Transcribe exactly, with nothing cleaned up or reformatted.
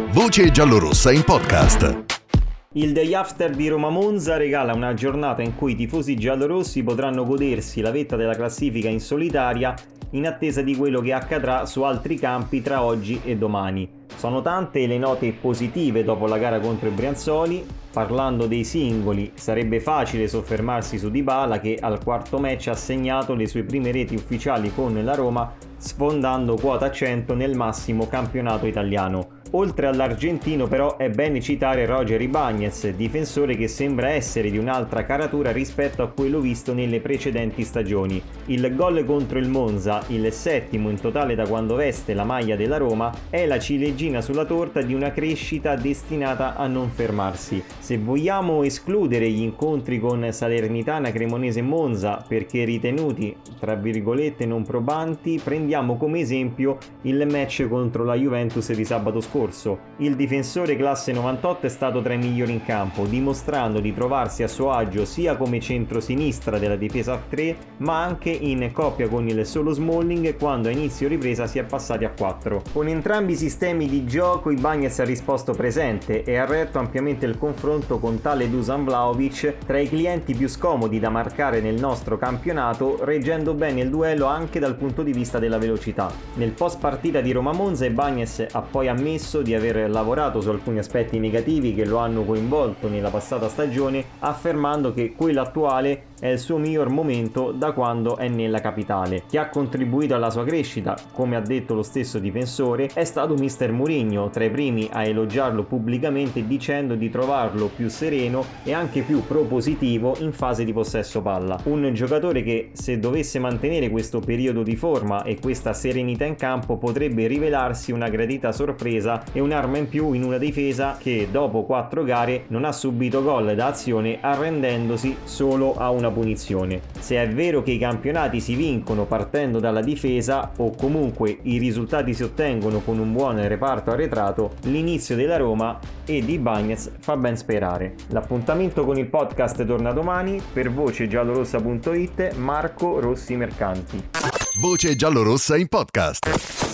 Voce giallorossa in podcast. Il day after di Roma-Monza regala una giornata in cui i tifosi giallorossi potranno godersi la vetta della classifica in solitaria in attesa di quello che accadrà su altri campi tra oggi e domani. Sono tante le note positive dopo la gara contro i Brianzoli. Parlando dei singoli, sarebbe facile soffermarsi su Dybala che al quarto match ha segnato le sue prime reti ufficiali con la Roma, sfondando quota cento nel massimo campionato italiano. Oltre all'argentino però è bene citare Roger Ibáñez, difensore che sembra essere di un'altra caratura rispetto a quello visto nelle precedenti stagioni. Il gol contro il Monza, il settimo in totale da quando veste la maglia della Roma, è la ciliegina sulla torta di una crescita destinata a non fermarsi. Se vogliamo escludere gli incontri con Salernitana, Cremonese e Monza perché ritenuti tra virgolette non probanti, prendiamo come esempio il match contro la Juventus di sabato scorso. Il difensore classe novantotto è stato tra i migliori in campo, dimostrando di trovarsi a suo agio sia come centro-sinistra della difesa a tre, ma anche in coppia con il solo Smalling quando a inizio ripresa si è passati a quattro. Con entrambi i sistemi di gioco Ibáñez ha risposto presente e ha retto ampiamente il confronto con tale Dusan Vlahovic, tra i clienti più scomodi da marcare nel nostro campionato, reggendo bene il duello anche dal punto di vista della velocità. Nel post partita di Roma-Monza Ibáñez ha poi ammesso di aver lavorato su alcuni aspetti negativi che lo hanno coinvolto nella passata stagione, affermando che quello attuale è il suo miglior momento da quando è nella capitale. Chi ha contribuito alla sua crescita, come ha detto lo stesso difensore, è stato mister Mourinho, tra i primi a elogiarlo pubblicamente dicendo di trovarlo più sereno e anche più propositivo in fase di possesso palla. Un giocatore che, se dovesse mantenere questo periodo di forma e questa serenità in campo, potrebbe rivelarsi una gradita sorpresa e un'arma in più in una difesa che dopo quattro gare non ha subito gol da azione, arrendendosi solo a una punizione. Se è vero che i campionati si vincono partendo dalla difesa o comunque i risultati si ottengono con un buon reparto arretrato, l'inizio della Roma e di Ibáñez fa ben sperare. L'appuntamento con il podcast torna domani. Per voce giallorossa punto it, Marco Rossi Mercanti. Voce giallorossa in podcast.